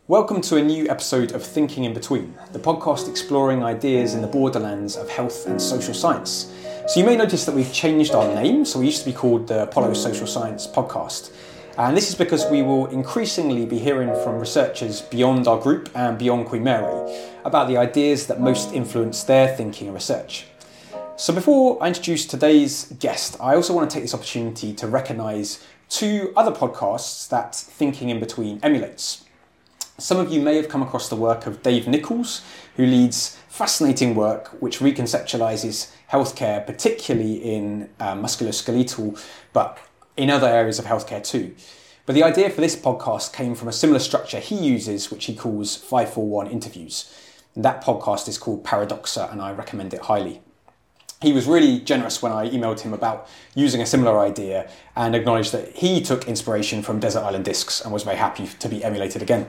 Welcome to a new episode of Thinking in Between, the podcast exploring ideas in the borderlands of health and social science. So you may notice that we've changed our name, so we used to be called the Apollo Social Science Podcast. And this is because we will increasingly be hearing from researchers beyond our group and beyond Queen Mary about the ideas that most influence their thinking and research. So before I introduce today's guest, I also want to take this opportunity to recognise two other podcasts that Thinking in Between emulates. Some of you may have come across the work of Dave Nichols, who leads fascinating work which reconceptualises healthcare, particularly in musculoskeletal, but in other areas of healthcare too. But the idea for this podcast came from a similar structure he uses, which he calls 541 interviews. And that podcast is called Paradoxa, and I recommend it highly. He was really generous when I emailed him about using a similar idea and acknowledged that he took inspiration from Desert Island Discs and was very happy to be emulated again.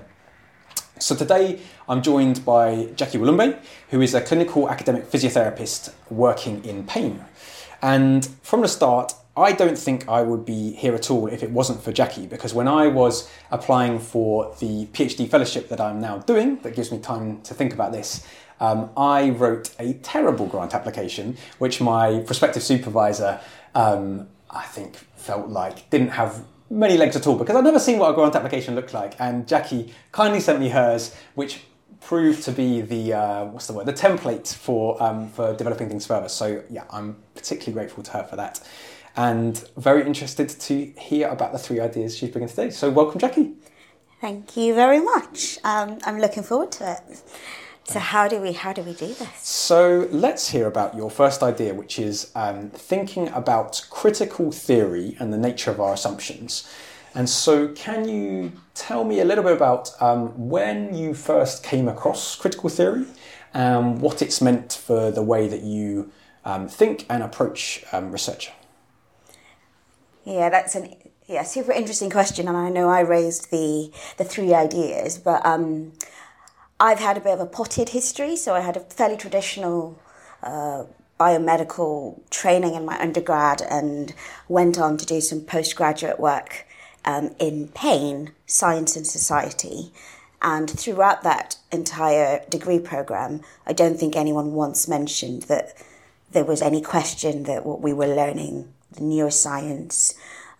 So today I'm joined by Jackie Walumbe, who is a clinical academic physiotherapist working in pain. And from the start, I don't think I would be here at all if it wasn't for Jackie, because when I was applying for the PhD fellowship that I'm now doing, that gives me time to think about this, I wrote a terrible grant application, which my prospective supervisor, I think, felt like didn't have many legs at all, because I'd never seen what a grant application looked like, and Jackie kindly sent me hers, which proved to be the the template for developing things further. So yeah, I'm particularly grateful to her for that, and very interested to hear about the three ideas she's bringing today. So welcome, Jackie. Thank you very much. I'm looking forward to it. So how do we do this? So let's hear about your first idea, which is thinking about critical theory and the nature of our assumptions. And so can you tell me a little bit about when you first came across critical theory, what it's meant for the way that you think and approach research? Yeah, that's a super interesting question, and I know I raised the three ideas, but I've had a bit of a potted history, so I had a fairly traditional biomedical training in my undergrad and went on to do some postgraduate work in pain, science and society. And throughout that entire degree programme, I don't think anyone once mentioned that there was any question that what we were learning, the neuroscience,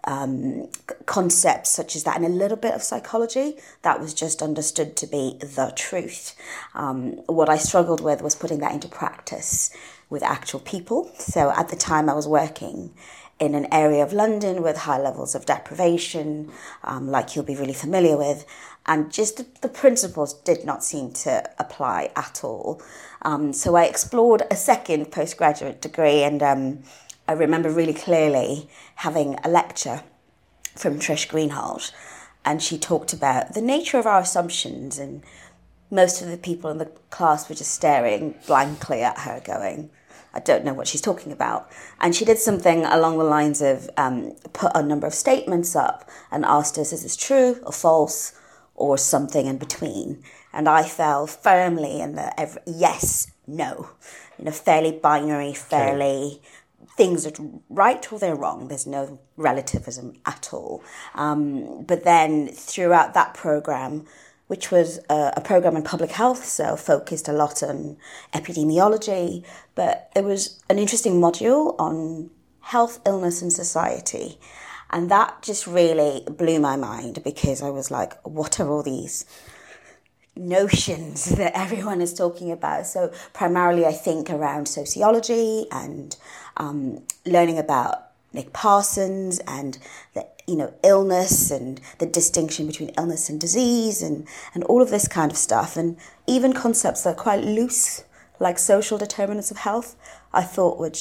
concepts such as that, and a little bit of psychology, that was just understood to be the truth. What I struggled with was putting that into practice with actual people. So at the time I was working in an area of London with high levels of deprivation, like you'll be really familiar with, and just the principles did not seem to apply at all. So I explored a second postgraduate degree, and I remember really clearly having a lecture from Trish Greenhalgh, and she talked about the nature of our assumptions, and most of the people in the class were just staring blankly at her going, I don't know what she's talking about. And she did something along the lines of put a number of statements up and asked us, is this true or false or something in between? And I fell firmly in the yes, no, fairly binary, fairly... Things are right or they're wrong. There's no relativism at all. But then throughout that programme, which was a programme in public health, so focused a lot on epidemiology, but there was an interesting module on health, illness and society. And that just really blew my mind, because I was like, what are all these notions that everyone is talking about? So primarily I think around sociology and learning about Nick Parsons and the illness and the distinction between illness and disease and all of this kind of stuff, and even concepts that are quite loose, like social determinants of health, I thought were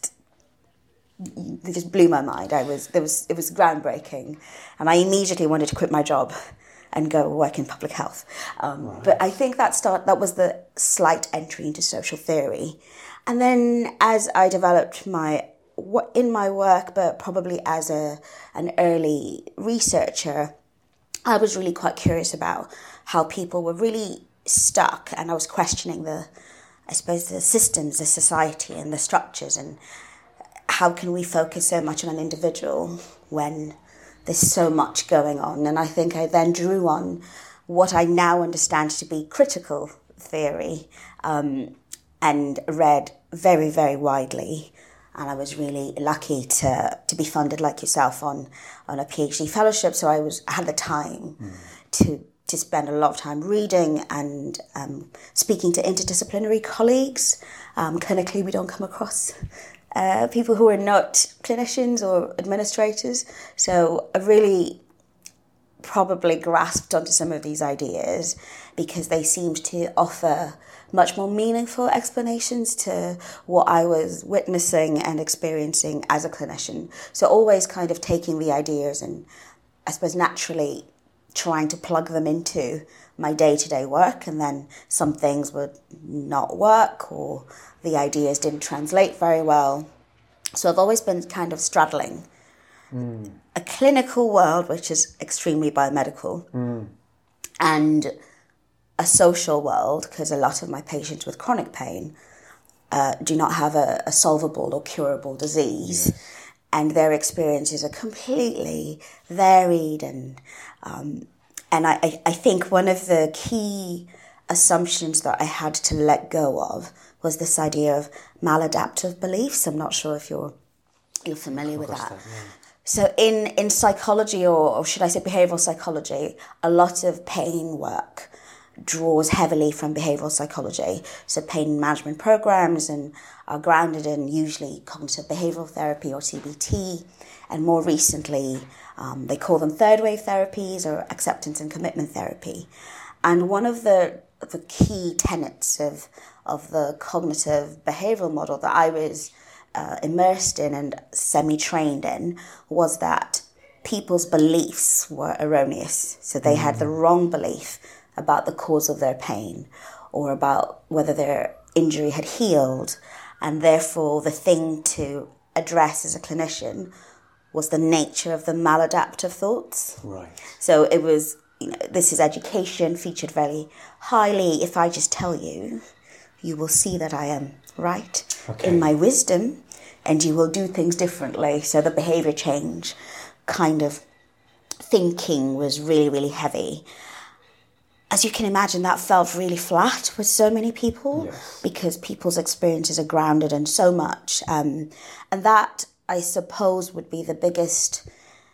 they just blew my mind. It was groundbreaking, and I immediately wanted to quit my job and go work in public health. But I think that was the slight entry into social theory. And then as I developed in my work, but probably as an early researcher, I was really quite curious about how people were really stuck, and I was questioning the systems, the society and the structures, and how can we focus so much on an individual when there's so much going on. And I think I then drew on what I now understand to be critical theory, and read very, very widely. And I was really lucky to be funded like yourself on a PhD fellowship. So I had the time to spend a lot of time reading and speaking to interdisciplinary colleagues. Clinically, we don't come across people who are not clinicians or administrators. So I really probably grasped onto some of these ideas because they seemed to offer much more meaningful explanations to what I was witnessing and experiencing as a clinician. So always kind of taking the ideas and, I suppose, naturally trying to plug them into my day-to-day work, and then some things would not work or the ideas didn't translate very well. So I've always been kind of straddling a clinical world, which is extremely biomedical, and a social world, because a lot of my patients with chronic pain do not have a solvable or curable disease. Yes. And their experiences are completely varied. And I think one of the key assumptions that I had to let go of was this idea of maladaptive beliefs. I'm not sure if you're familiar with that. Yeah. So in psychology, or should I say behavioural psychology, a lot of pain work draws heavily from behavioural psychology. So pain management programs and are grounded in usually cognitive behavioural therapy or CBT, and more recently they call them third wave therapies or acceptance and commitment therapy. And one of the key tenets of the cognitive behavioural model that I was immersed in and semi-trained in was that people's beliefs were erroneous. So they had the wrong belief about the cause of their pain or about whether their injury had healed, and therefore the thing to address as a clinician was the nature of the maladaptive thoughts. Right. So it was, this is education featured very highly. If I just tell you, you will see that I am right in my wisdom, and you will do things differently. So the behaviour change kind of thinking was really, really heavy. As you can imagine, that felt really flat with so many people. Yes. Because people's experiences are grounded in so much. And that, I suppose, would be the biggest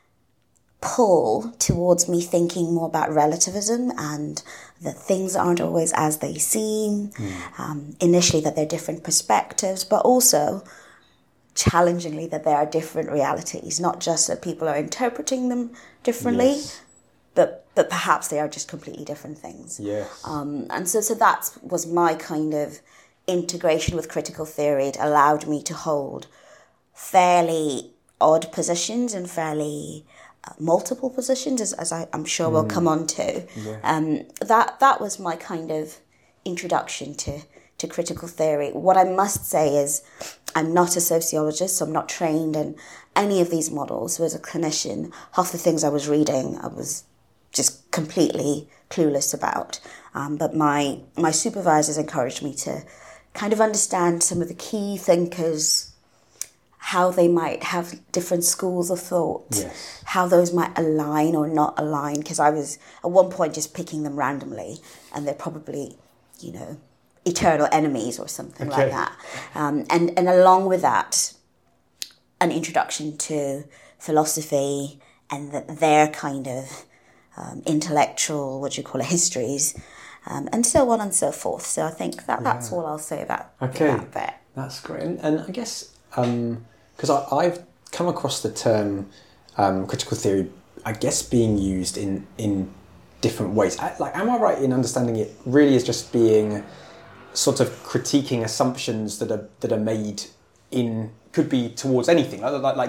pull towards me thinking more about relativism and that things aren't always as they seem. Initially, that they're different perspectives, but also challengingly that there are different realities, not just that people are interpreting them differently, yes, but perhaps they are just completely different things. Yes. And so that was my kind of integration with critical theory. It allowed me to hold fairly odd positions and fairly multiple positions, as I'm sure we'll come on to. Yeah. That was my kind of introduction to critical theory. What I must say is I'm not a sociologist, so I'm not trained in any of these models. So as a clinician, half the things I was reading, I was just completely clueless about. But my supervisors encouraged me to kind of understand some of the key thinkers, how they might have different schools of thought, yes, how those might align or not align, because I was at one point just picking them randomly, and they're probably, eternal enemies or something like that. And along with that, an introduction to philosophy and their kind of intellectual, histories, and so on and so forth. So I think that's all I'll say about that bit. That's great. And I guess, because I've come across the term critical theory, I guess, being used in different ways. Am I right in understanding it really is just being sort of critiquing assumptions that are made could be towards anything?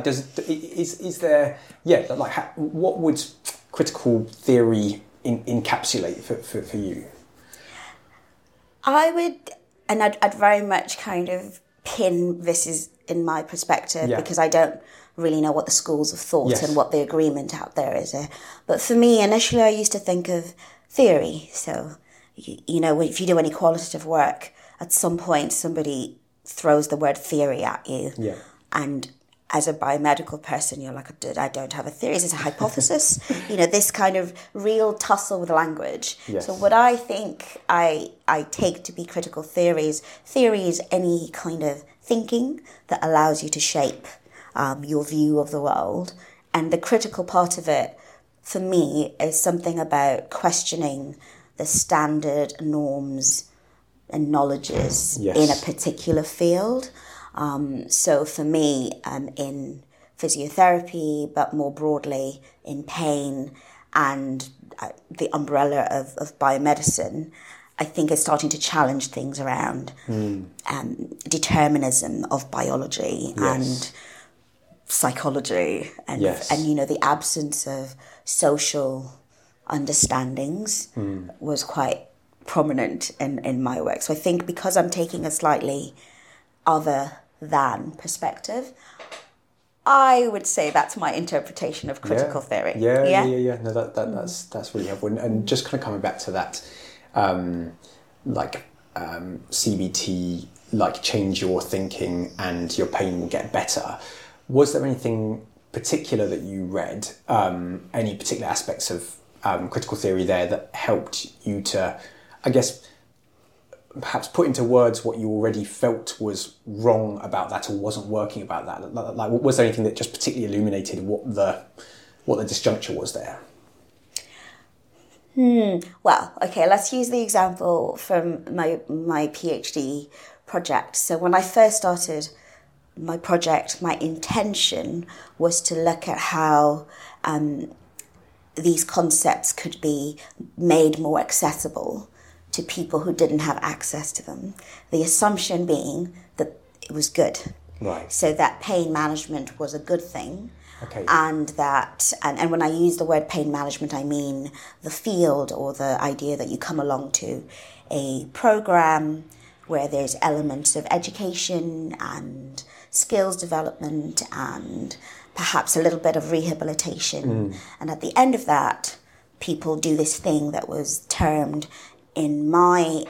What would critical theory encapsulate for you? I would, and I'd very much kind of pin this is in my perspective, because I don't really know what the schools of thought and what the agreement out there is. But for me, initially, I used to think of theory. So, if you do any qualitative work, at some point somebody throws the word theory at you. Yeah. And as a biomedical person, you're like, I don't have a theory, it's a hypothesis. This kind of real tussle with language. Yes. So what I think I take to be critical theory is any kind of thinking that allows you to shape your view of the world. And the critical part of it, for me, is something about questioning the standard norms and knowledges in a particular field. So for me, in physiotherapy, but more broadly in pain and the umbrella of biomedicine, I think is starting to challenge things around determinism of biology and psychology and the absence of social understandings was quite prominent in my work. So I think because I'm taking a slightly other than perspective, I would say that's my interpretation of critical theory. Yeah. No, that's really helpful. And just kind of coming back to that, CBT, like change your thinking and your pain will get better. Was there anything particular that you read, any particular aspects of critical theory there that helped you to, I guess, perhaps put into words what you already felt was wrong about that or wasn't working about that? Like, was there anything that just particularly illuminated what the disjuncture was there? Well, okay, let's use the example from my PhD project. So when I first started my project, my intention was to look at how these concepts could be made more accessible to people who didn't have access to them. The assumption being that it was good. Right. So that pain management was a good thing. Okay. And when I use the word pain management, I mean the field or the idea that you come along to a program where there's elements of education and skills development and perhaps a little bit of rehabilitation. And at the end of that, people do this thing that was termed in my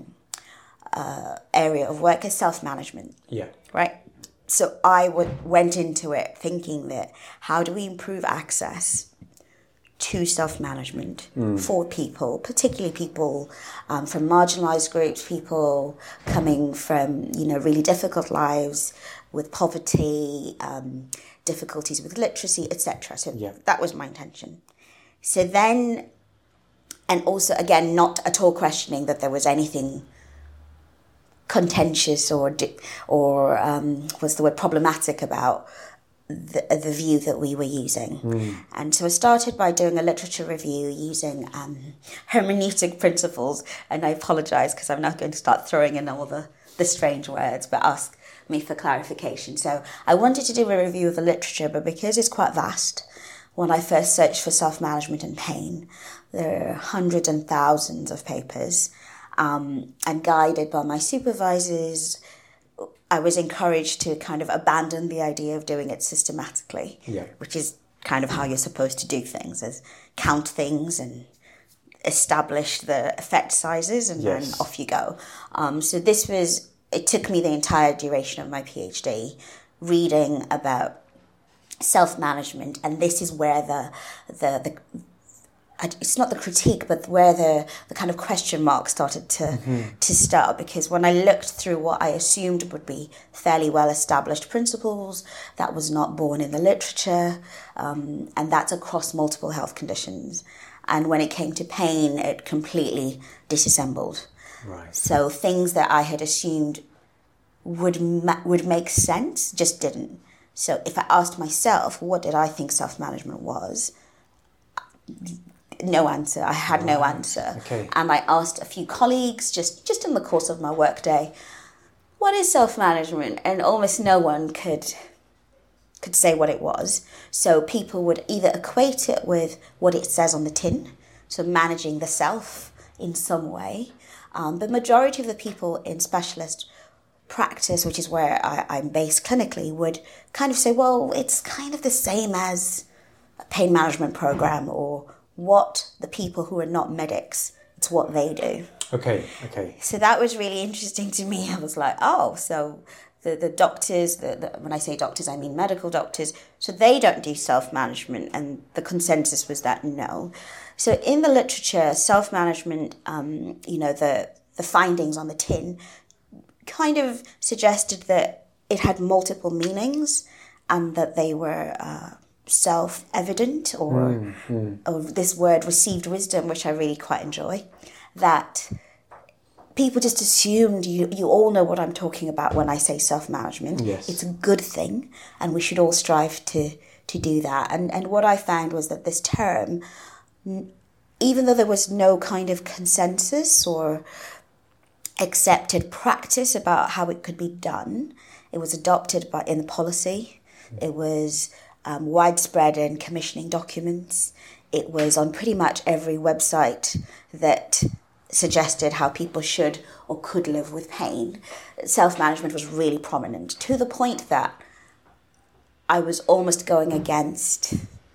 area of work as self-management. Yeah. Right? So I went into it thinking that how do we improve access to self-management for people, particularly people from marginalised groups, people coming from, really difficult lives with poverty, difficulties with literacy, etc. So that was my intention. So then, and also, again, not at all questioning that there was anything contentious or what's the word, problematic about the view that we were using. And so I started by doing a literature review using hermeneutic principles, and I apologise because I'm not going to start throwing in all the strange words, but ask me for clarification. So I wanted to do a review of the literature, but because it's quite vast, when I first searched for self-management and pain, there are hundreds and thousands of papers, and guided by my supervisors, I was encouraged to kind of abandon the idea of doing it systematically, which is kind of how you're supposed to do things, is count things and establish the effect sizes and then off you go. So it took me the entire duration of my PhD reading about self-management, and this is where the it's not the critique, but where the kind of question mark started to start, because when I looked through what I assumed would be fairly well-established principles, that was not born in the literature, and that's across multiple health conditions. And when it came to pain, it completely disassembled. Right. So things that I had assumed would make sense just didn't. So if I asked myself, what did I think self-management was? No answer. I had no answer. Okay. And I asked a few colleagues just in the course of my workday, what is self-management? And almost no one could say what it was. So people would either equate it with what it says on the tin, so managing the self in some way. The majority of the people in specialist practice, which is where I'm based clinically, would kind of say, well, it's kind of the same as a pain management program, or what the people who are not medics, it's what they do. Okay. So that was really interesting to me. I was like, oh, so the doctors, when I say doctors, I mean medical doctors, so they don't do self-management, and the consensus was that no. So in the literature, self-management, the findings on the tin kind of suggested that it had multiple meanings and that they were self-evident, or this word received wisdom, which I really quite enjoy, that people just assumed you all know what I'm talking about when I say self-management. Yes. It's a good thing, and we should all strive to do that. And what I found was that this term, even though there was no kind of consensus or accepted practice about how it could be done, it was adopted in the policy. It was widespread in commissioning documents. It was on pretty much every website that suggested how people should or could live with pain. Self-management was really prominent, to the point that I was almost going against,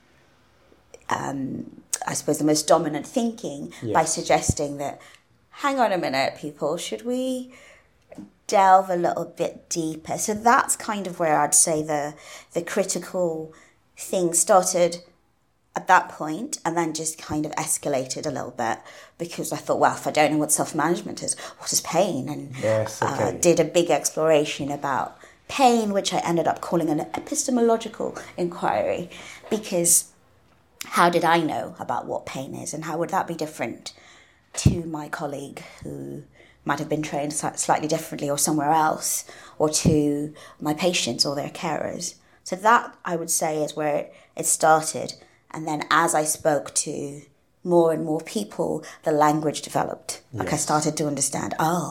I suppose, the most dominant thinking by suggesting that, hang on a minute, people, should we delve a little bit deeper? So that's kind of where I'd say the critical thing started at that point, and then just kind of escalated a little bit, because I thought, well, if I don't know what self-management is, what is pain? And did a big exploration about pain, which I ended up calling an epistemological inquiry, because how did I know about what pain is, and how would that be different to my colleague who might have been trained slightly differently or somewhere else, or to my patients or their carers? So that, I would say, is where it started. And then as I spoke to more and more people, the language developed. Like, I started to understand,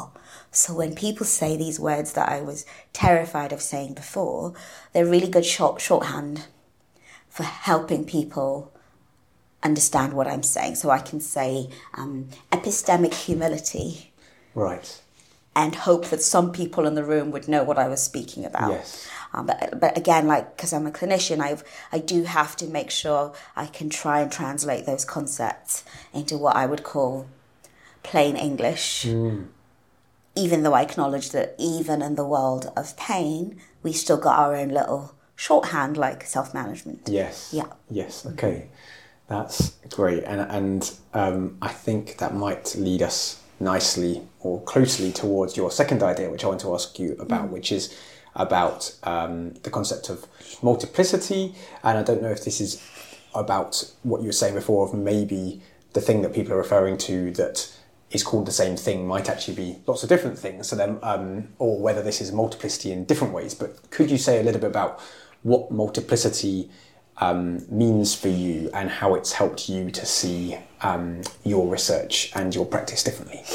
so when people say these words that I was terrified of saying before, they're really good shorthand for helping people understand what I'm saying. So I can say epistemic humility. Right. And hope that some people in the room would know what I was speaking about. Yes. But again, like, because I'm a clinician, I do have to make sure I can try and translate those concepts into what I would call plain English. Even though I acknowledge that even in the world of pain, we still got our own little shorthand, like self-management. Yes. Yeah. Yes. Okay. That's great. And I think that might lead us nicely or closely towards your second idea, which I want to ask you about, which is about the concept of multiplicity. And I don't know if this is about what you were saying before, of maybe the thing that people are referring to that is called the same thing might actually be lots of different things. So then, or whether this is multiplicity in different ways. But could you say a little bit about what multiplicity means for you and how it's helped you to see your research and your practice differently?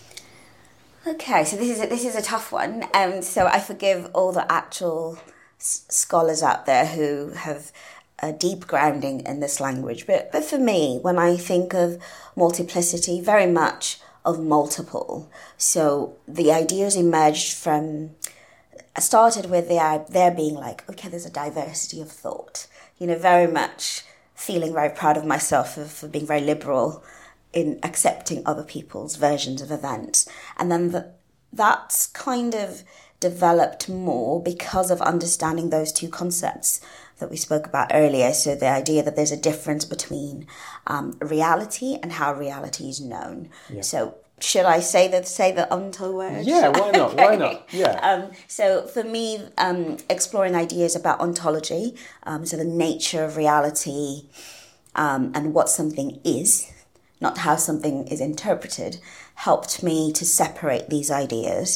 Okay, so this is a tough one. So I forgive all the actual scholars out there who have a deep grounding in this language. But for me, when I think of multiplicity, very much of multiple. So the ideas emerged from, I started with there being like, okay, there's a diversity of thought. Very much feeling very proud of myself for being very liberal in accepting other people's versions of events. And then that's kind of developed more because of understanding those two concepts that we spoke about earlier. So the idea that there's a difference between reality and how reality is known. Yeah. So should I say the untold word? Yeah, why not? Okay. Why not? Yeah. So for me, exploring ideas about ontology, so the nature of reality and what something is, not how something is interpreted, helped me to separate these ideas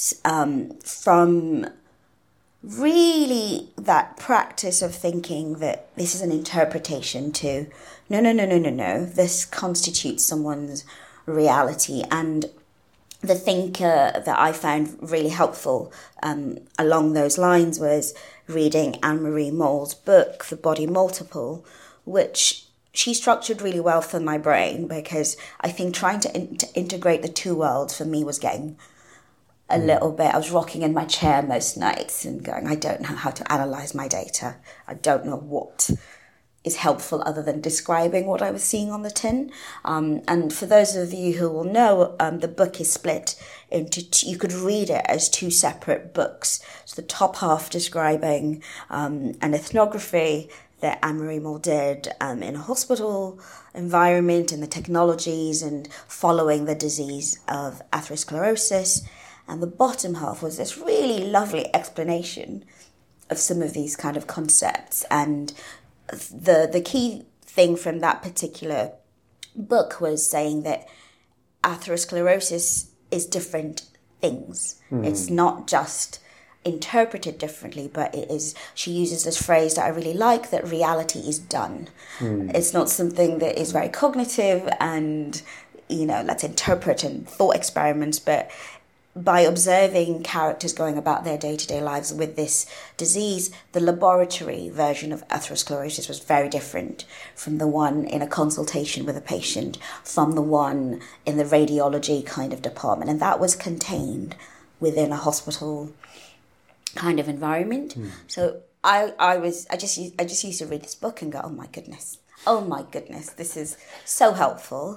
from really that practice of thinking that this is an interpretation to, no, this constitutes someone's reality. And the thinker that I found really helpful along those lines was reading Anne-Marie Moll's book, The Body Multiple, which she structured really well for my brain, because I think trying to integrate the two worlds for me was getting a little bit, I was rocking in my chair most nights and going, I don't know how to analyse my data. I don't know what is helpful other than describing what I was seeing on the tin. And for those of you who will know, the book is split into you could read it as two separate books. So the top half describing an ethnography that Anne-Marie Moll did in a hospital environment and the technologies and following the disease of atherosclerosis. And the bottom half was this really lovely explanation of some of these kind of concepts. And the key thing from that particular book was saying that atherosclerosis is different things. It's not just interpreted differently, but it is, she uses this phrase that I really like, that reality is done. It's not something that is very cognitive and, let's interpret and thought experiments, but by observing characters going about their day-to-day lives with this disease, the laboratory version of atherosclerosis was very different from the one in a consultation with a patient, from the one in the radiology kind of department. And that was contained within a hospital kind of environment. So I just used to read this book and go, oh my goodness, this is so helpful.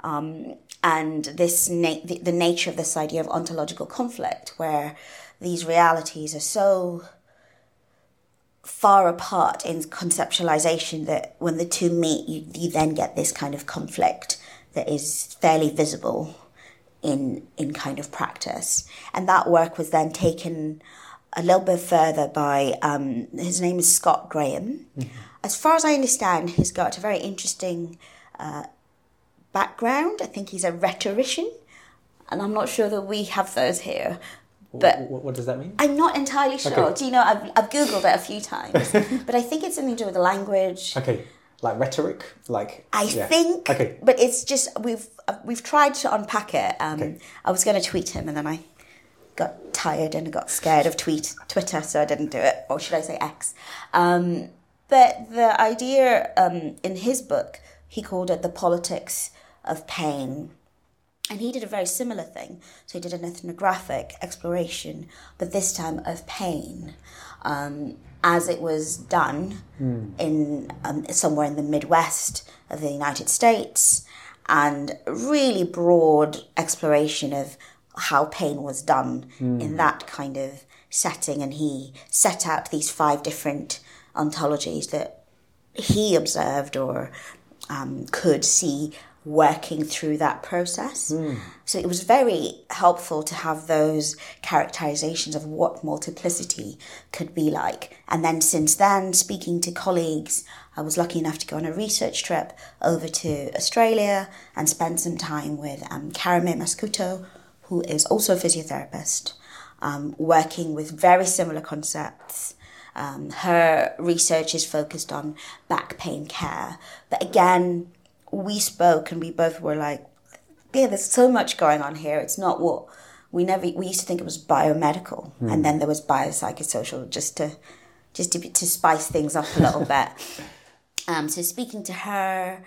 And this the nature of this idea of ontological conflict, where these realities are so far apart in conceptualization that when the two meet, you then get this kind of conflict that is fairly visible in kind of practice. And that work was then taken a little bit further by, his name is Scott Graham. As far as I understand, he's got a very interesting background. I think he's a rhetorician, and I'm not sure that we have those here. But what does that mean? I'm not entirely sure. Okay. Do you know, I've Googled it a few times, but I think it's something to do with the language. Okay, like rhetoric? I think, okay. But it's just, we've tried to unpack it. I was going to tweet him, and then I got tired and got scared of Twitter, so I didn't do it, or should I say X. But the idea in his book, he called it The Politics of Pain. And he did a very similar thing. So he did an ethnographic exploration, but this time of pain, as it was done in somewhere in the Midwest of the United States, and really broad exploration of how pain was done in that kind of setting. And he set out these 5 different ontologies that he observed or could see working through that process. So it was very helpful to have those characterizations of what multiplicity could be like. And then since then, speaking to colleagues, I was lucky enough to go on a research trip over to Australia and spend some time with Karame Maskuto, who is also a physiotherapist, working with very similar concepts. Her research is focused on back pain care. But again, we spoke and we both were like, yeah, there's so much going on here. It's not what we used to think it was biomedical, and then there was biopsychosocial just to spice things up a little bit. So speaking to her,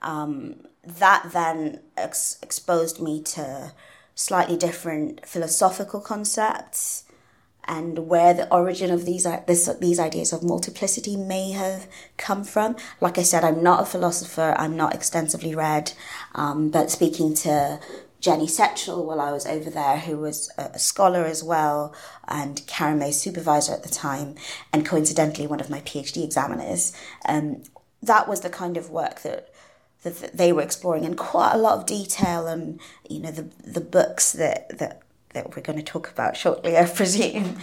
that then exposed me to slightly different philosophical concepts and where the origin of these ideas of multiplicity may have come from. Like I said, I'm not a philosopher, I'm not extensively read, but speaking to Jenny Setchell while I was over there, who was a scholar as well, and Karame's supervisor at the time, and coincidentally one of my PhD examiners, that was the kind of work that they were exploring in quite a lot of detail. And, the books that we're going to talk about shortly, I presume,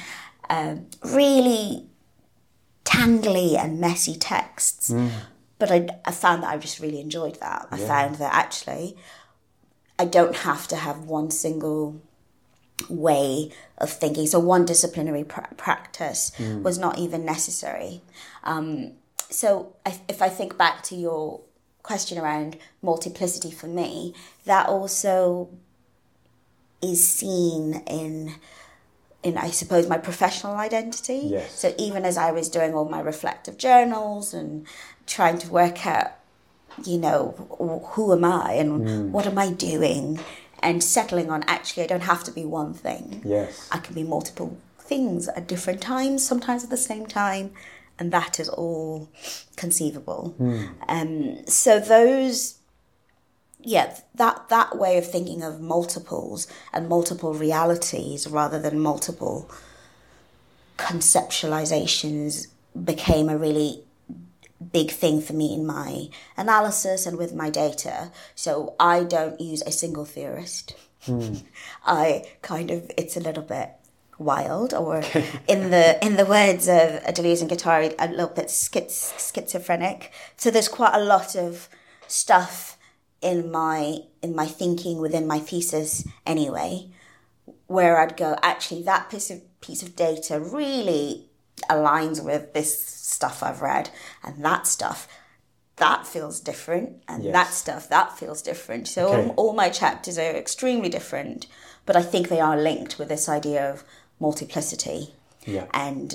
really tangly and messy texts. But I found that I just really enjoyed that. I found that actually I don't have to have one single way of thinking. So one disciplinary practice was not even necessary. So if I think back to your question around multiplicity for me, that also is seen in I suppose my professional identity. Yes. So even as I was doing all my reflective journals and trying to work out, who am I and what am I doing, and settling on actually I don't have to be one thing. Yes. I can be multiple things at different times, sometimes at the same time, and that is all conceivable. So those, that way of thinking of multiples and multiple realities rather than multiple conceptualizations became a really big thing for me in my analysis and with my data. So I don't use a single theorist. It's a little bit wild, or in the words of Deleuze and Guattari, a little bit schizophrenic. So there's quite a lot of stuff in my thinking within my thesis anyway, where I'd go, actually that piece of data really aligns with this stuff I've read, and that stuff that feels different, and that stuff that feels different. So all my chapters are extremely different, but I think they are linked with this idea of multiplicity. And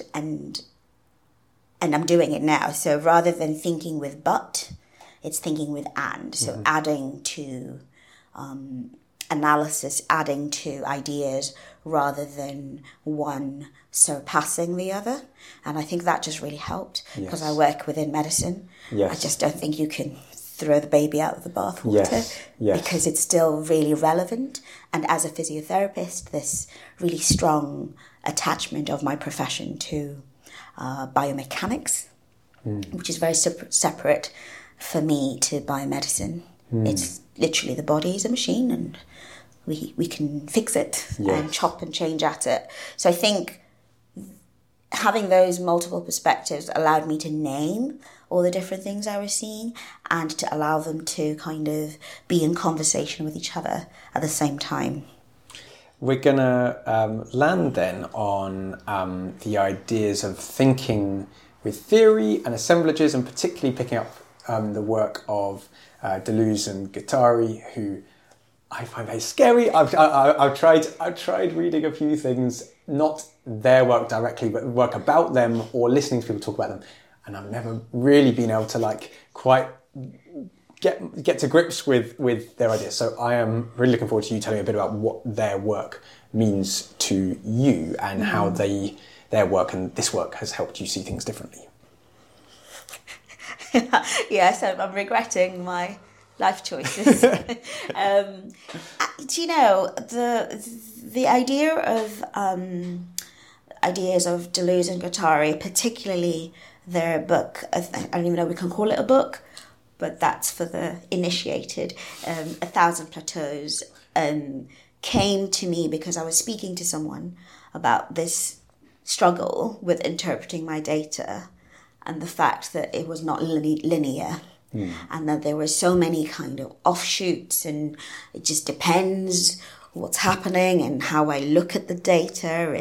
I'm doing it now. So rather than thinking with but, it's thinking with and. So adding to analysis, adding to ideas rather than one surpassing the other. And I think that just really helped because I work within medicine. I just don't think you can throw the baby out of the bathwater because it's still really relevant. And as a physiotherapist, this really strong attachment of my profession to biomechanics, which is very separate for me to biomedicine. It's literally the body is a machine and we can fix it and chop and change at it. So I think having those multiple perspectives allowed me to name all the different things I was seeing and to allow them to kind of be in conversation with each other at the same time. We're going to land then on the ideas of thinking with theory and assemblages, and particularly picking up the work of Deleuze and Guattari, who I find very scary. I've tried reading a few things, not their work directly, but work about them or listening to people talk about them, and I've never really been able to quite get to grips with their ideas. So I am really looking forward to you telling me a bit about what their work means to you and how their work and this work has helped you see things differently. Yes, I'm regretting my life choices. Do you know the idea of ideas of Deleuze and Guattari, particularly their book? I don't even know we can call it a book, but that's for the initiated. 1,000 Plateaus came to me because I was speaking to someone about this struggle with interpreting my data and the fact that it was not linear. And that there were so many kind of offshoots, and it just depends what's happening and how I look at the data,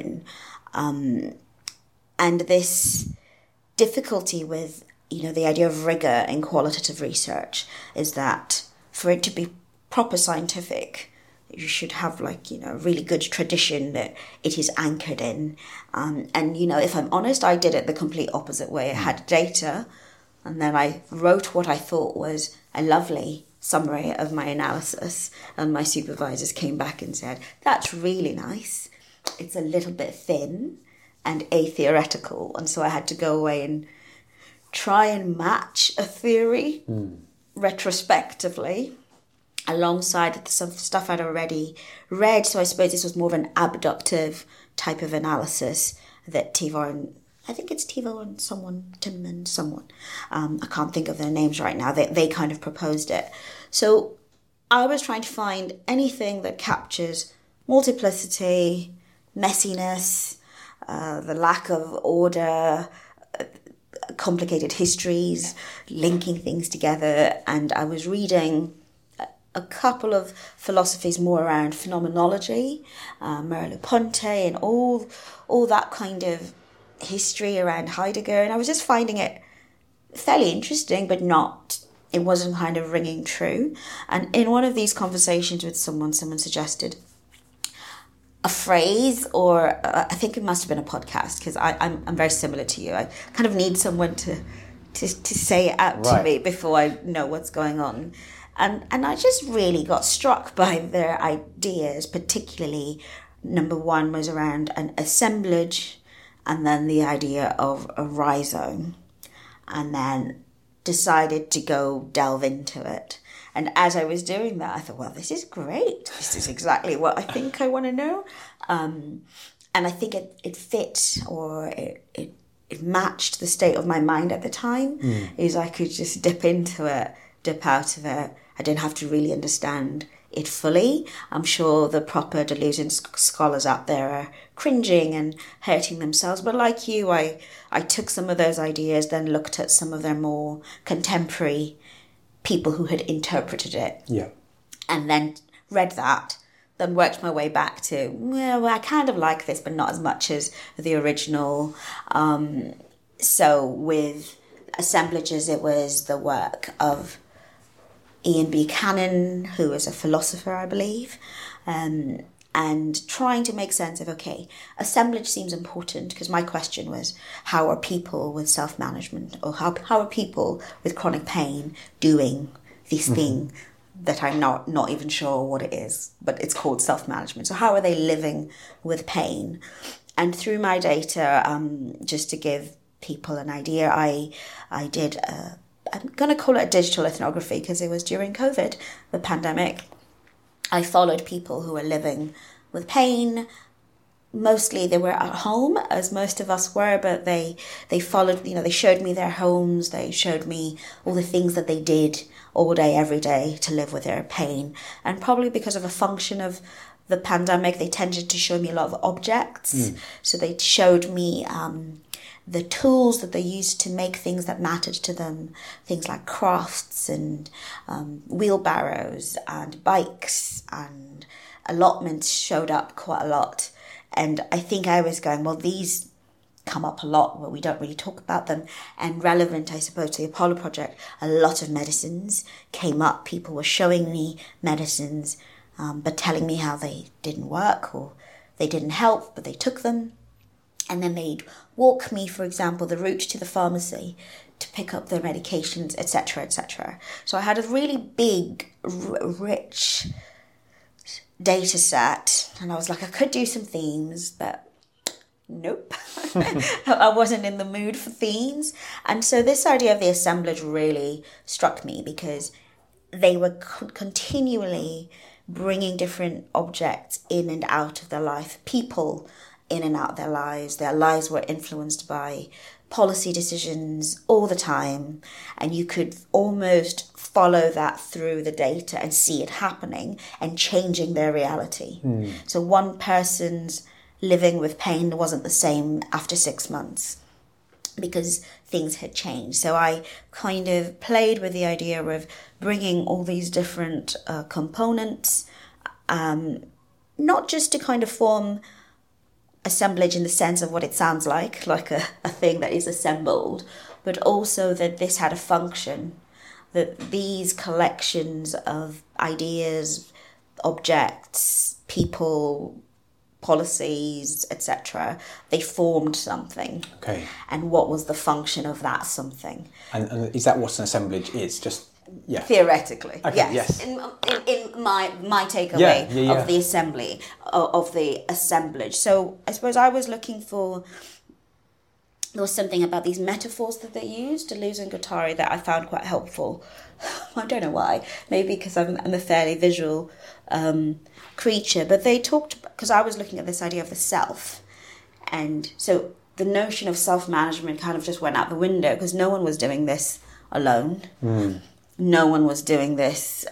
and this difficulty with the idea of rigor in qualitative research is that for it to be proper scientific, you should have a really good tradition that it is anchored in. And if I'm honest, I did it the complete opposite way. I had data, and then I wrote what I thought was a lovely summary of my analysis, and my supervisors came back and said, that's really nice. It's a little bit thin and atheoretical. And so I had to go away and try and match a theory retrospectively alongside some stuff I'd already read. So I suppose this was more of an abductive type of analysis that Tivor and I Tim and someone, I can't think of their names right now, they kind of proposed it. So I was trying to find anything that captures multiplicity, messiness, the lack of order, complicated histories, linking things together. And I was reading a couple of philosophies more around phenomenology, Merleau-Ponty and all that kind of history around Heidegger, and I was just finding it fairly interesting, but it wasn't kind of ringing true. And in one of these conversations with someone suggested a phrase, or I think it must have been a podcast, because I'm very similar to you. I kind of need someone to say it out to me before I know what's going on. And I just really got struck by their ideas, particularly number one was around an assemblage and then the idea of a rhizome, and then decided to go delve into it. And as I was doing that, I thought, well, this is great. This is exactly what I think I want to know. And I think it fit, or it matched the state of my mind at the time. Is I could just dip into it, dip out of it. I didn't have to really understand it fully. I'm sure the proper delusion scholars out there are cringing and hurting themselves. But like you, I took some of those ideas, then looked at some of their more contemporary people who had interpreted it. Yeah. And then read that, then worked my way back to, well, I kind of like this, but not as much as the original. So with assemblages, it was the work of Ian Buchanan, who is a philosopher, I believe, and trying to make sense of, okay, assemblage seems important, because my question was, how are people with self-management, or how are people with chronic pain doing this thing that I'm not even sure what it is, but it's called self-management. So how are they living with pain? And through my data, just to give people an idea, I did I'm going to call it a digital ethnography, because it was during COVID, the pandemic. I followed people who were living with pain. Mostly they were at home, as most of us were, but they followed, they showed me their homes, they showed me all the things that they did all day, every day to live with their pain. And probably because of a function of the pandemic, they tended to show me a lot of objects. So they showed me the tools that they used to make things that mattered to them, things like crafts and wheelbarrows and bikes, and allotments showed up quite a lot. And I think I was going, well, these come up a lot, but we don't really talk about them. And relevant, I suppose, to the Apollo project, a lot of medicines came up. People were showing me medicines, but telling me how they didn't work, or they didn't help, but they took them. And then they'd walk me, for example, the route to the pharmacy to pick up their medications, etc., etc. So I had a really big, rich data set, and I was like, I could do some themes, but nope. I wasn't in the mood for themes. And so this idea of the assemblage really struck me, because they were continually bringing different objects in and out of their life, people in and out of their lives. Their lives were influenced by policy decisions all the time, and you could almost follow that through the data and see it happening and changing their reality. So one person's living with pain wasn't the same after 6 months, because things had changed. So I kind of played with the idea of bringing all these different components, not just to kind of form assemblage in the sense of what it sounds like a thing that is assembled, but also that this had a function, that these collections of ideas, objects, people, policies, etc., they formed something. Okay. And what was the function of that something? And is that what an assemblage is? Just, yeah. Theoretically, okay, yes. In my takeaway of the assembly, of the assemblage. So I suppose I was looking for, there was something about these metaphors that they used, Deleuze and Guattari, that I found quite helpful. I don't know why. Maybe because I'm a fairly visual creature. But they talked, because I was looking at this idea of the self. And so the notion of self-management kind of just went out the window, because no one was doing this alone. No one was doing this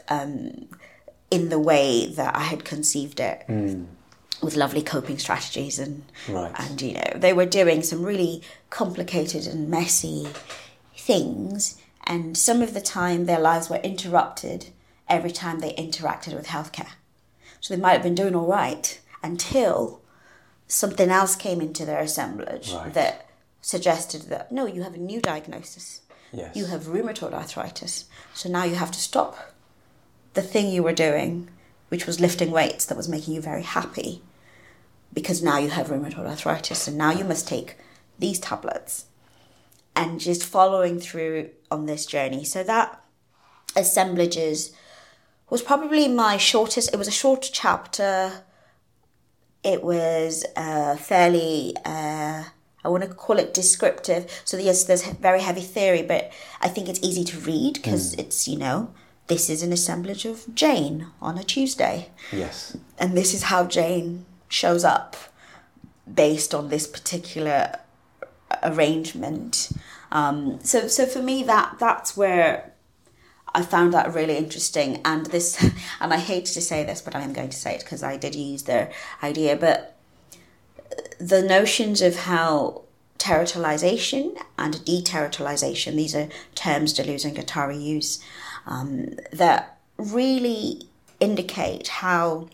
in the way that I had conceived it, with lovely coping strategies and they were doing some really complicated and messy things, and some of the time their lives were interrupted every time they interacted with healthcare. So they might have been doing all right until something else came into their assemblage that suggested that, no, you have a new diagnosis. Yes. You have rheumatoid arthritis. So now you have to stop the thing you were doing, which was lifting weights, that was making you very happy, because now you have rheumatoid arthritis, and now you must take these tablets. And just following through on this journey. So that assemblages was probably my shortest. It was a short chapter. It was fairly, I I want to call it descriptive. So yes, there's very heavy theory, but I think it's easy to read because it's, this is an assemblage of Jane on a Tuesday. Yes. And this is how Jane shows up based on this particular arrangement. So for me, that's where I found that really interesting. And I hate to say this, but I am going to say it because I did use their idea, but the notions of how territorialization and deterritorialization, these are terms Deleuze and Guattari use, that really indicate how,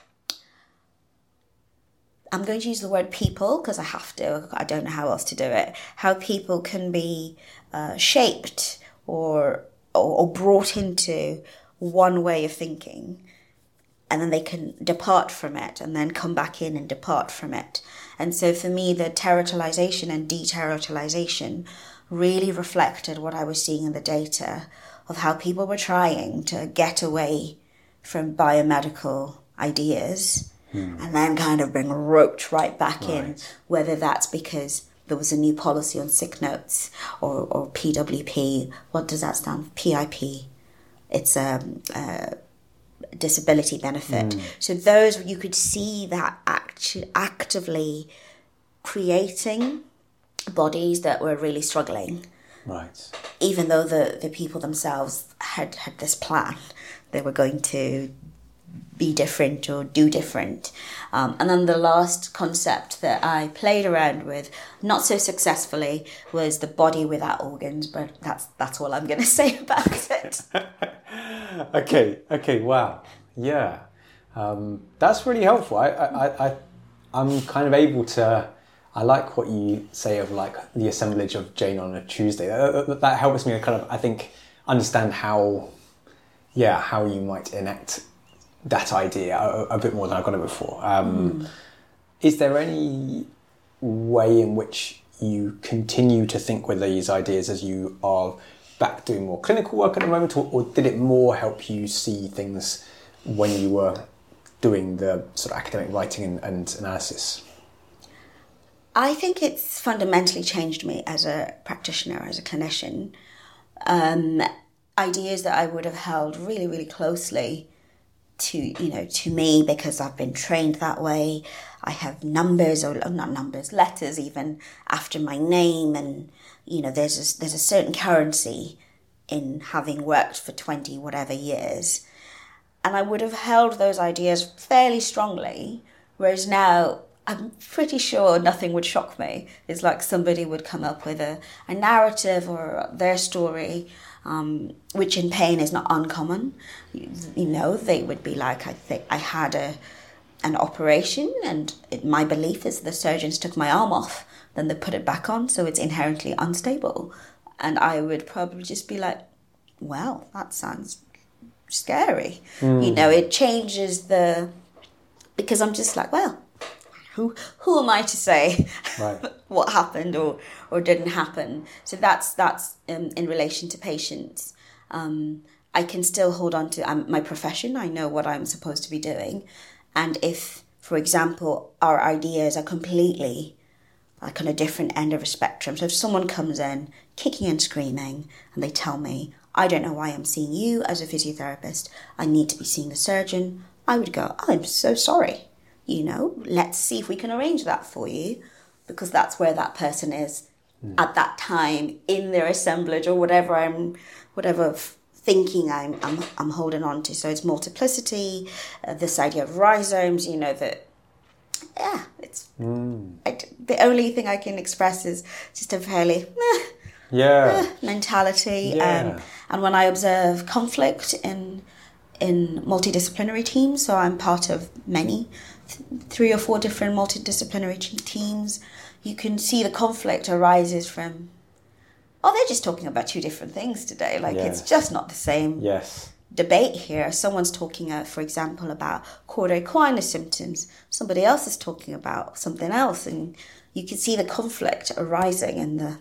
I'm going to use the word people because I have to, I don't know how else to do it, how people can be shaped or brought into one way of thinking, and then they can depart from it and then come back in and depart from it. And so for me, the territorialization and deterritorialization really reflected what I was seeing in the data of how people were trying to get away from biomedical ideas and then kind of being roped right back in, whether that's because there was a new policy on sick notes or PWP. What does that stand for? PIP. It's a disability benefit. So those, you could see that actively creating bodies that were really struggling. Right. Even though the people themselves had this plan, they were going to be different or do different. And then the last concept that I played around with, not so successfully, was the body without organs, but that's all I'm going to say about it. Okay, wow. Yeah. That's really helpful. I'm kind of able to, I like what you say of like the assemblage of Jane on a Tuesday. That helps me kind of, I think, understand how you might enact that idea a bit more than I've got it before. Is there any way in which you continue to think with these ideas as you are back doing more clinical work at the moment, or did it more help you see things when you were doing the sort of academic writing and analysis? I think it's fundamentally changed me as a practitioner, as a clinician. Ideas that I would have held really, really closely to me because I've been trained that way. I have numbers, or not numbers, letters even after my name, and there's a certain currency in having worked for 20 whatever years, and I would have held those ideas fairly strongly, whereas now I'm pretty sure nothing would shock me. It's like somebody would come up with a narrative or their story, which in pain is not uncommon. They would be like, I think I had an operation, and my belief is the surgeons took my arm off, then they put it back on, so it's inherently unstable. And I would probably just be like, well, that sounds scary. It changes because I'm just like, well, who am I to say what happened or didn't happen? So that's in relation to patients. I can still hold on to my profession. I know what I'm supposed to be doing. And if, for example, our ideas are completely like on a different end of a spectrum. So if someone comes in kicking and screaming and they tell me, I don't know why I'm seeing you as a physiotherapist, I need to be seeing the surgeon, I would go, I'm so sorry. Let's see if we can arrange that for you, because that's where that person is at that time in their assemblage or whatever thinking I'm holding on to. So it's multiplicity, this idea of rhizomes, it's the only thing I can express is just a fairly mentality. Yeah. And when I observe conflict in multidisciplinary teams, so I'm part of many, 3 or 4 different multidisciplinary teams, you can see the conflict arises from, they're just talking about 2 different things today. It's just not the same debate here. Someone's talking, for example, about cauda equina symptoms. Somebody else is talking about something else. And you can see the conflict arising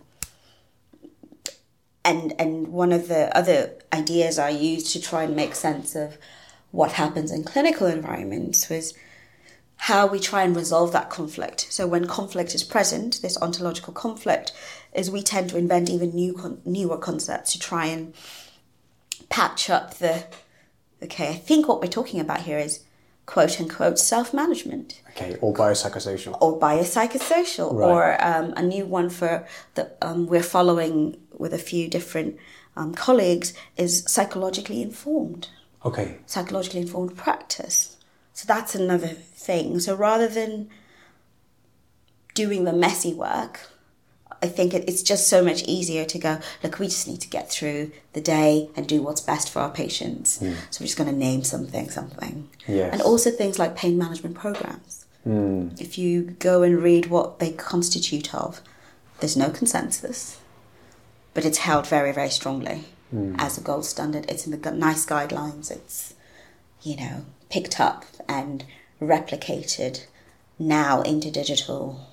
and one of the other ideas I used to try and make sense of what happens in clinical environments was how we try and resolve that conflict. So when conflict is present, this ontological conflict, is we tend to invent even newer concepts to try and patch up okay, I think what we're talking about here is quote unquote self-management. Okay, or biopsychosocial. Or biopsychosocial, right. or a new one for that we're following with a few different colleagues is psychologically informed. Okay. Psychologically informed practice. So that's another thing. So rather than doing the messy work, I think it's just so much easier to go, look, we just need to get through the day and do what's best for our patients. So we're just going to name something. Yes. And also things like pain management programs. If you go and read what they constitute of, there's no consensus, but it's held very, very strongly as a gold standard. It's in the NICE guidelines. It's, picked up and replicated now into digital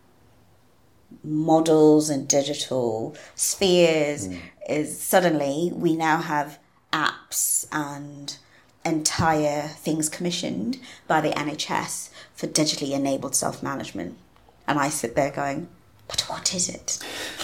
models and digital spheres. Is suddenly we now have apps and entire things commissioned by the NHS for digitally enabled self-management. And I sit there going, but what is it?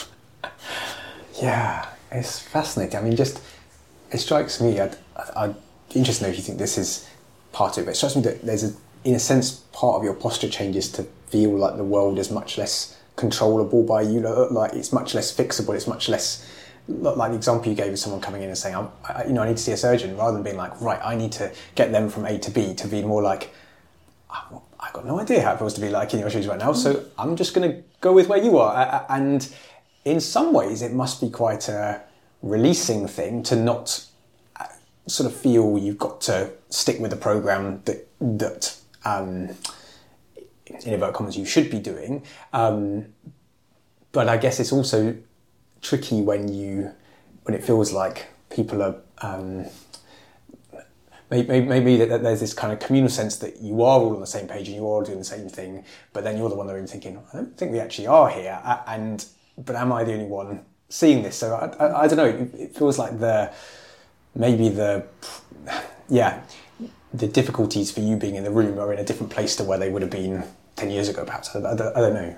Yeah, it's fascinating. I mean, it strikes me, I'd be interested to know if you think this is part of it. It strikes me that there's, in a sense, part of your posture changes to feel like the world is much less controllable by you, like it's much less fixable, it's much less, like the example you gave of someone coming in and saying, I need to see a surgeon, rather than being like, right, I need to get them from A to B, to be more like, I've got no idea how it feels to be like in your shoes right now, so I'm just going to go with where you are. And in some ways, it must be quite a releasing thing to not sort of feel you've got to stick with the program that in inverted commas you should be doing. But I guess it's also tricky when it feels like people are maybe that there's this kind of communal sense that you are all on the same page and you're all doing the same thing, but then you're the one that are thinking, I don't think we actually are here, but am I the only one seeing this? So I don't know, it feels like the difficulties for you being in the room are in a different place to where they would have been 10 years ago, perhaps. I don't know.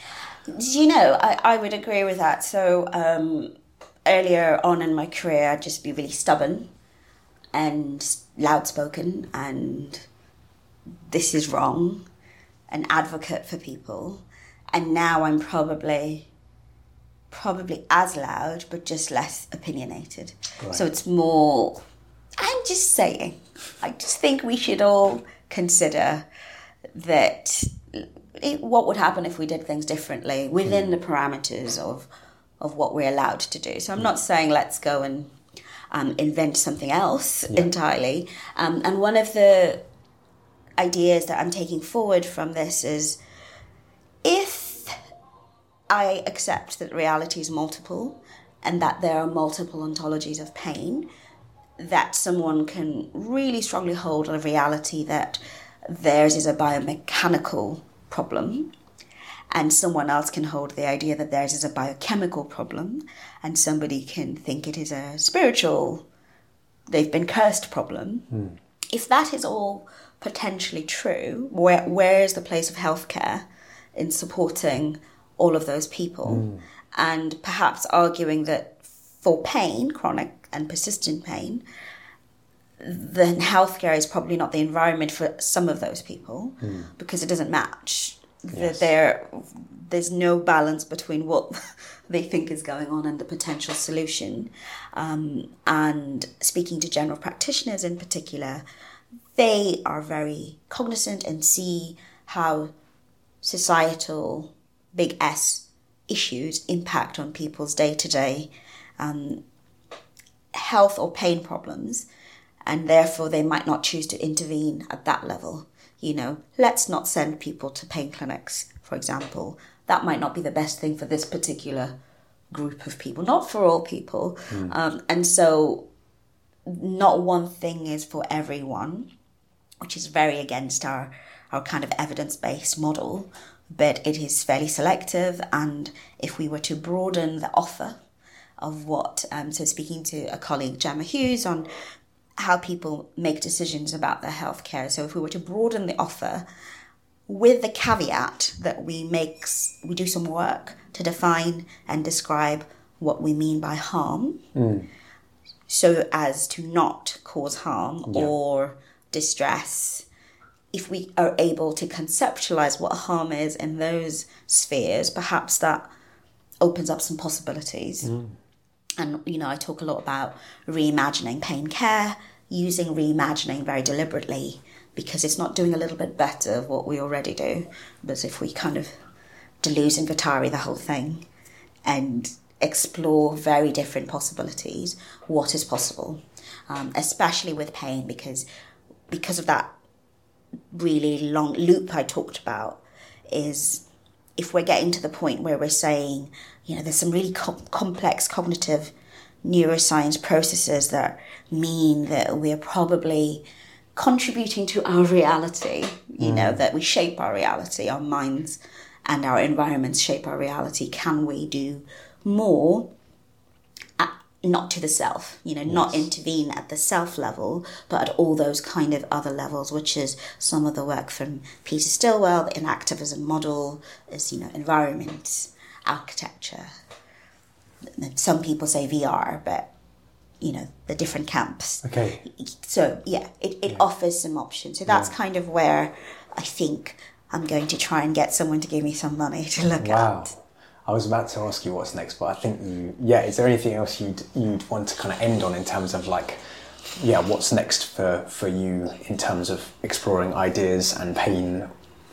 I would agree with that. So earlier on in my career, I'd just be really stubborn and loud-spoken, and this is wrong, an advocate for people. And now I'm probably as loud, but just less opinionated. Right. So it's more, I'm just saying, I just think we should all consider that what would happen if we did things differently within the parameters of what we're allowed to do. So I'm not saying let's go and invent something else entirely. And one of the ideas that I'm taking forward from this is, if I accept that reality is multiple and that there are multiple ontologies of pain, that someone can really strongly hold a reality that theirs is a biomechanical problem, and someone else can hold the idea that theirs is a biochemical problem, and somebody can think it is a spiritual, they've been cursed problem. If that is all potentially true, where is the place of healthcare in supporting all of those people? And perhaps arguing that for pain, chronic and persistent pain, then healthcare is probably not the environment for some of those people because it doesn't match. Yes. There's no balance between what they think is going on and the potential solution. And speaking to general practitioners in particular, they are very cognizant and see how societal big S issues impact on people's day-to-day health or pain problems, and therefore they might not choose to intervene at that level. Let's not send people to pain clinics, for example. That might not be the best thing for this particular group of people, not for all people. And so not one thing is for everyone, which is very against our kind of evidence-based model, but it is fairly selective. And if we were to broaden the offer of what, so speaking to a colleague, Gemma Hughes, on how people make decisions about their healthcare. So if we were to broaden the offer with the caveat that we do some work to define and describe what we mean by harm, so as to not cause harm or distress. If we are able to conceptualize what harm is in those spheres, perhaps that opens up some possibilities. And, I talk a lot about reimagining pain care, using reimagining very deliberately, because it's not doing a little bit better of what we already do. But if we kind of Deleuze and Guattari the whole thing and explore very different possibilities, what is possible, especially with pain, because of that really long loop I talked about, is if we're getting to the point where we're saying, there's some really complex cognitive neuroscience processes that mean that we're probably contributing to our reality, that we shape our reality, our minds and our environments shape our reality. Can we do more, not to the self, not intervene at the self level, but at all those kind of other levels, which is some of the work from Peter Stilwell, the inactivism model, is, environment, architecture. Some people say VR, but, the different camps. Okay. So, it offers some options. So that's kind of where I think I'm going to try and get someone to give me some money to look at. I was about to ask you what's next, but I think is there anything else you'd want to kind of end on in terms of what's next for you in terms of exploring ideas and pain?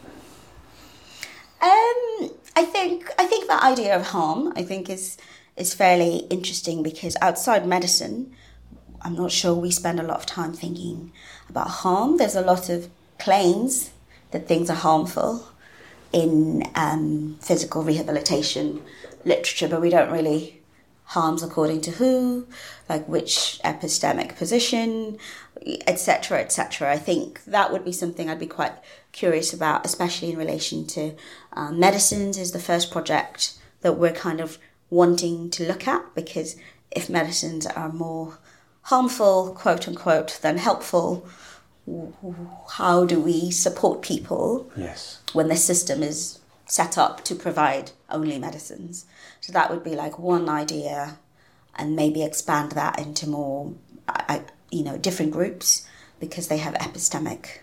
I think the idea of harm, I think is fairly interesting, because outside medicine, I'm not sure we spend a lot of time thinking about harm. There's a lot of claims that things are harmful in physical rehabilitation literature, but we don't really, harms according to who, like which epistemic position, etc., etc. I think that would be something I'd be quite curious about, especially in relation to medicines is the first project that we're kind of wanting to look at, because if medicines are more harmful, quote unquote, than helpful, how do we support people when the system is set up to provide only medicines? So that would be like one idea, and maybe expand that into more, different groups, because they have epistemic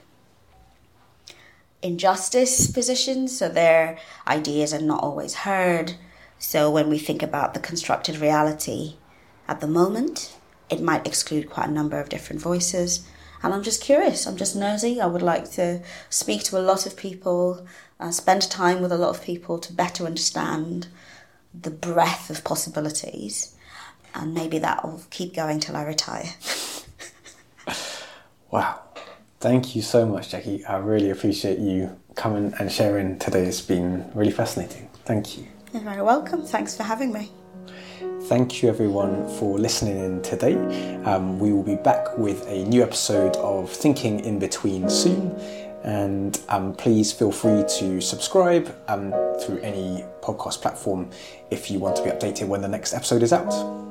injustice positions, so their ideas are not always heard. So when we think about the constructed reality at the moment, it might exclude quite a number of different voices. And I'm just curious, I'm just nosy. I would like to speak to a lot of people, spend time with a lot of people to better understand the breadth of possibilities. And maybe that will keep going till I retire. Wow. Thank you so much, Jackie. I really appreciate you coming and sharing today. It's been really fascinating. Thank you. You're very welcome. Thanks for having me. Thank you everyone for listening in today. We will be back with a new episode of Thinking in Between soon, and please feel free to subscribe through any podcast platform if you want to be updated when the next episode is out.